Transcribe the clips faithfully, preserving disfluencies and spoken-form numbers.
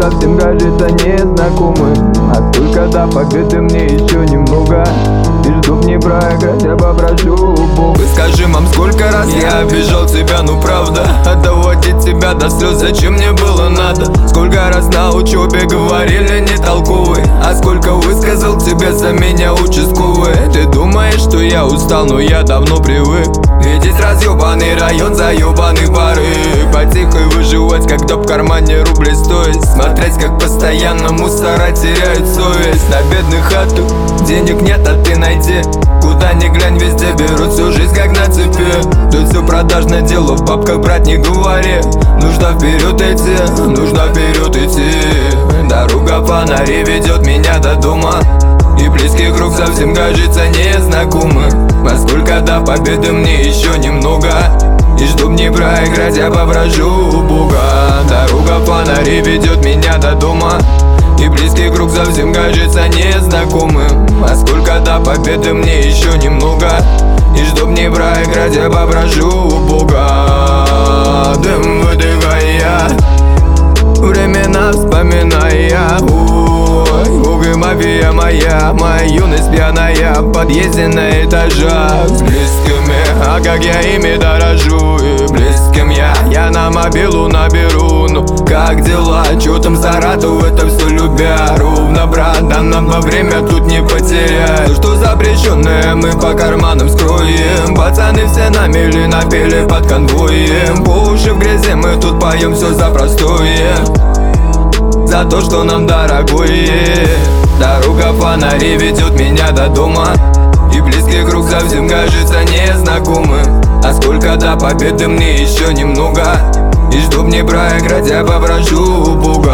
совсем, кажется, незнакомы. А сколько до победы мне еще немного, и жду не проиграть, я попрошу Бога. Скажи, мам, сколько раз я обижал тебя, ну правда, доводить тебя до слез, зачем мне было надо? Сколько раз на учебе говорили не толковый, а сколько высказал тебе за меня участковый. Ты думаешь, что я устал, но я давно привык видеть разъебанный район, заебанный порыв, по тихой выживать, когда в кармане рубли стоит, смотреть, как постоянно мусора теряют совесть. На бедных хату денег нет, а ты найди, куда ни глянь, везде берут всю жизнь как на цепи. Тут все продажное дело, в бабках, брат, не говори. Нужно вперед идти, нужно вперед идти. Дорога фонари ведет меня до дома, и близкий круг совсем, кажется, незнакомый. А сколько до победы мне еще немного, и жду не проиграть, я попрошу у Бога. Дорога фонари ведет меня до дома, и близкий круг совсем, кажется, незнакомым. А сколько до победы мне еще немного, и жду не проиграть, я попрошу у Бога. Дым выдыхая, времена вспоминая. Ой, Бога, мафия моя, моя юность пьяная, в подъезде на этажах с близкими. А как я ими дорожу, и близким я, я на мобилу наберу. Ну как дела, чё там Саратов, это все любя. Ровно, брат, да нам во время тут не потерять. Что запрещенное мы по карманам скроем, пацаны все на мели напели под конвоем. По уши в грязи мы тут поем все за простое, за то, что нам дорогое. Дорога фонари ведет меня до дома, и близкий круг совсем, кажется, незнакомым. А сколько до победы мне еще немного, и жду не проиграть, я попрошу у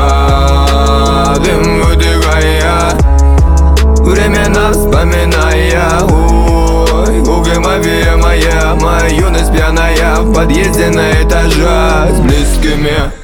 Бога. Дым выдыхая, времена вспоминая. Ой, Бога, мафия моя, моя юность пьяная, в подъезде на этажах с близкими.